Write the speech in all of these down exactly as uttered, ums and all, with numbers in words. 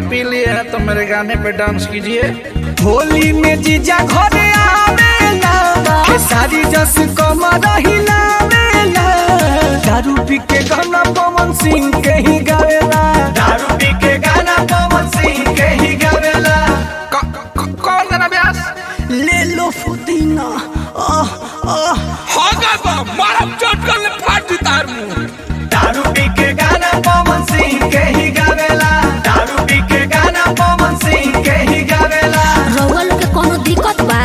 पी लिए हैं तो मेरे गाने पे डांस कीजिए। होली में जीजा घरे आवेला, खेसारी जस कमर हिलावेला, दारू पी के गाना पवन सिंह के ही गावेला, दारू पी के गाना पवन सिंह के ही गावेला। कौन गाना ब्यास? ले लो फुदीना आह आह होगा तो मारम चोट कर ले फाट तार मुंह। दारू पी के गाना पवन सिंह के ही गावेला, दारू पी के गाना पवन सिंह के ही गावेला। रउआ लोग के कोनो दिक्कत बा?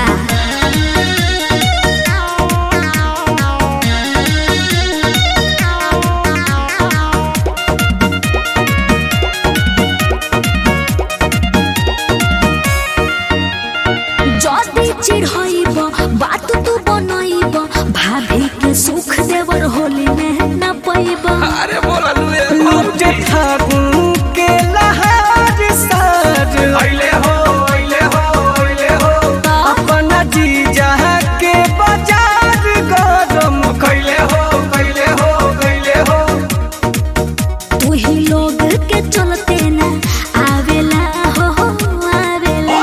जदी चिढ़ाइब बात तू बनाइब, भाभी के सुख देवर होली में न पाइब। अरे बोला लुए लुटे फागुन के लहर सार अइले हो अइले हो अइले हो, अपना जीजा के बाजार गरम कइले हो कइले हो कइले हो। तू ही लोग के चलते ना आवेला हो आवेला।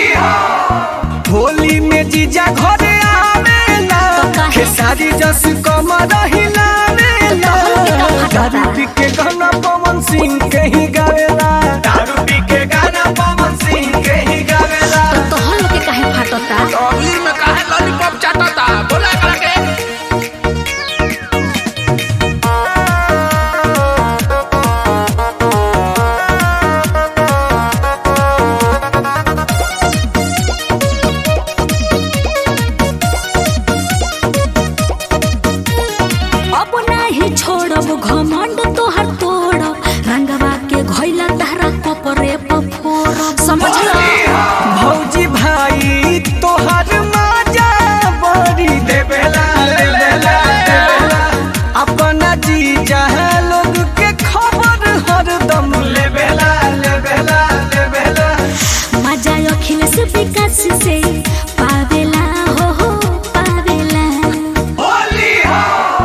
होली में जीजा घरे आवेला, खेसारी जस कमर हिलावेला, दारू पी के गाना पवन सिंह के ही गावेला, दारू पी के गाना पवन सिंह के ही गावेला। तो तोहर लोग के काहे फाटता? अगली में काहे लॉलीपॉप चाटता बोला करा के। अब नाही छोड़ब घमंड तोहर तोड़ब, रंगवा के घोइला तहरा कपरे पफोड़ब, समझला? भौजी भाई तोहर माजा बड़ी देवेला देवेला देवेला, अपना जीजा लोग के खबर हरदम लेवेला लेवेला लेवेला। मजा अखिलेश विकास से पावेला हो हो पावेला।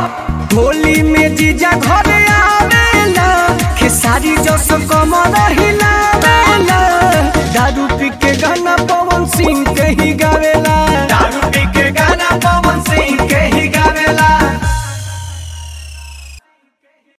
होली में जीजा घरे आवेला, खेसारी जस कमर हिला